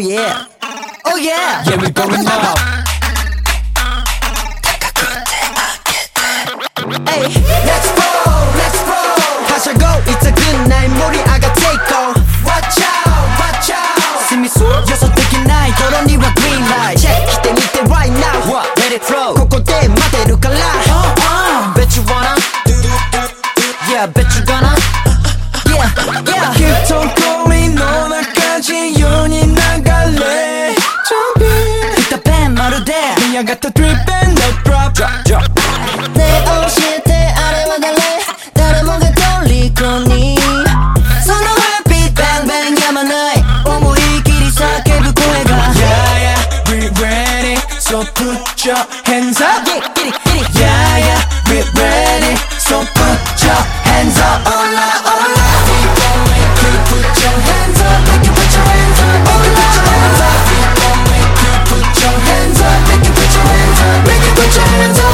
yeah. Oh yeah. Yeah, we're going up. Hey, let's roll. 하셔고 it's a good night. 모리아가 take off. Watch out. See me soon. 여섯 대기 night. 도로니와 green light. Check 기대 밑에 right now. What? Let it flow. 고고대 마대로 갈라. Bet you wanna. Yeah, bet you gonna. Yeah. Keep on going. 너나까지 연이 나갈래. 이따 뱀 마루대. 그냥 같아 drip and no drop. 내 옷이 대 아래와 달래. 다른 뭔가 돌리거니. 선호의 beat bang bang 야만의 오므리끼리 싸게 불고해가. Yeah, we ready. So put your hands up. Get it. Yeah, we ready. So put your hands up. Hola. We gon' make you put your hands up. Make you put your hands up. Hola. We gon' make you put your hands up. Make you put your hands up. Make you put your hands up.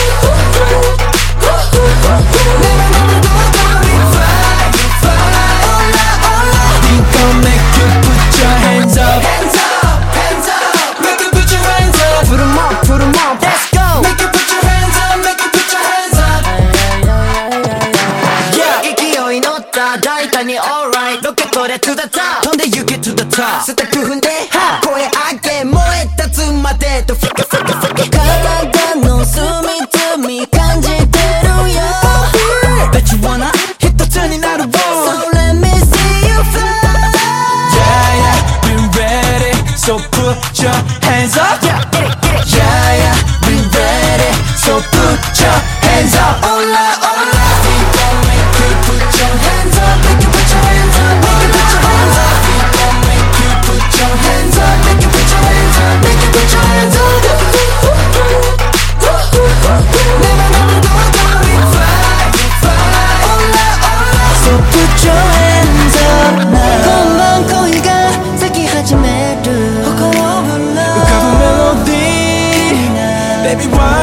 내맘 너무 더 fly. Hola. We gon' make you put your hands up. Hands up. Make you put your hands up. Put 'em up, let's go. Make you put your hands up. Make you put your hands up. Yeah, 勢い乗った大胆に alright ロケットで to the top 飛んで行け to the top ステップ踏んで声上げ燃え立つまでとフリカ体の隅々感じてるよ Bet you wanna 一つになる So let me see you fly Yeah, we ready. So put your hands up. Yeah, we ready. So put your hands up. Hola. We gon' make you put your hands up. Make you put your hands up. Make you put your hands up. We gon' make you put your hands up. Make you put your hands up. Make you put your hands up. 내맘 너무 더 fly. Hola. So put your hands up now 금방 거기가 새끼 하지 말고 가쁜 멜로디. Baby, why?